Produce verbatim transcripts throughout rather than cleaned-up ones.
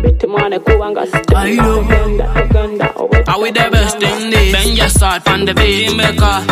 biti mwane kuwanga I know. Are we the best in this? Benja start on the beat maker.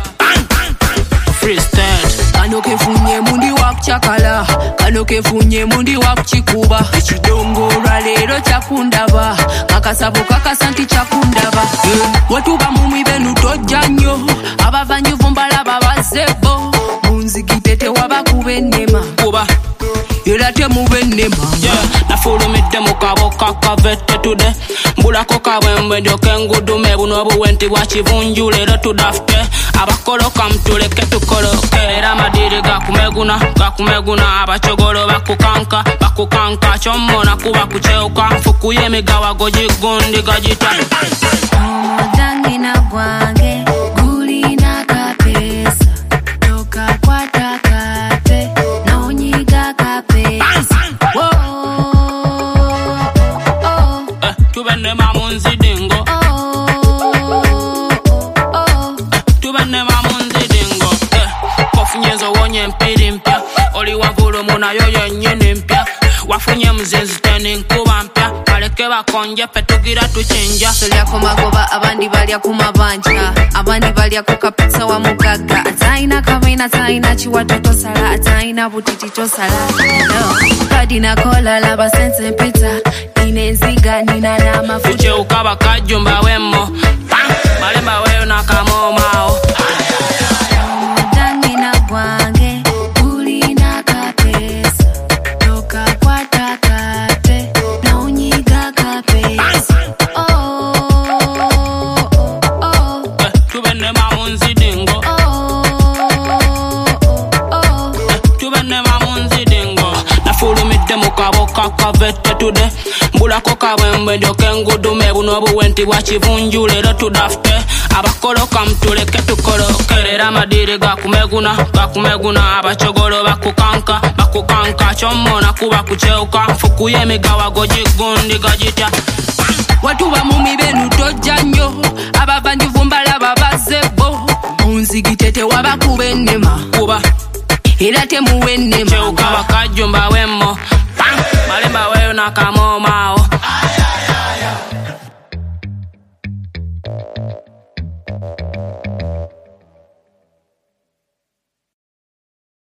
Freestyle. Kano kefunye mundi wa kuchakala, kano kefunye mundi wa kuchikuba. Ekidongo lwalero kyakundaba, kakasabo kakasanti kyakundaba. Watu bamumi benu tojja nnyo, abavanjuvu mbalaba bazebo. Munzigitete wabakube ennema, Kuba. era temube ennema. Yeah, nafulumidde mu kabo kakavette tude. Mbulako kabwembwe ndyoke ngudume buno obuwenti bwa kivunju leero tudafute. Abakoloka mutuleke tukoloke. Era amadiri gakumeguna, gakumeguna. Abachogolo bakukanka, bakukanka. Kyomona kuba kucheuka. Nfuku y'emigawa gogigundi gajita. Omudangi na gwange gulina kapesa, toka kwata kate nonyiga kapesa. Whoa, oh, Eh, tubenne mamunzidingo. oh, oh. Tubenne mamunzidingo. Eh, kofunye nzo wonye mpiri mpya. Oli wavulu munayo yennyini mpya. Wafunye mzenzi teni nkuba mpya. Baleke bakonje petugira tuchinja. Solya ku magoba abandi balya ku mabanja, abandi balya ku kapisa wa mugagga. Ataina kamina taina chiwato tosala, ataina butiti tosala. No, kadi na kola laba sense mpita, inenziga nina na mafuta. Fiche ukaba kajumba wemo. Malemba weyo na kamomao. Omudangi na gwange gulina kapesa, toka kwata kate nonyiga kapesa. Oh, oh, oh. Eh, tubenne mamunzidingo. Oh, oh, oh. Tubenne mamunzidingo. Nafulumidde mu kabo kakavette tude. Mbulako kabwembwe ndyoke ngudume buno obuwenti bwa kivunju leero tudafute. Abakoloka mutuleke tukoloke. Era amadiri gakumeguna, gakumeguna. Abachogolo bakukanka, bakukanka. Kyomona kuba kucheuka. Nfuku y'emigawa gogigundi gajita. Watu bamumi benu tojja nnyo, abavanjuvu mbalaba bazebo. Munzigitete wabakube ennema, Kuba. era temuwe ennema. Cheuka bakajumba wemo. Malemba weyo na kamomao.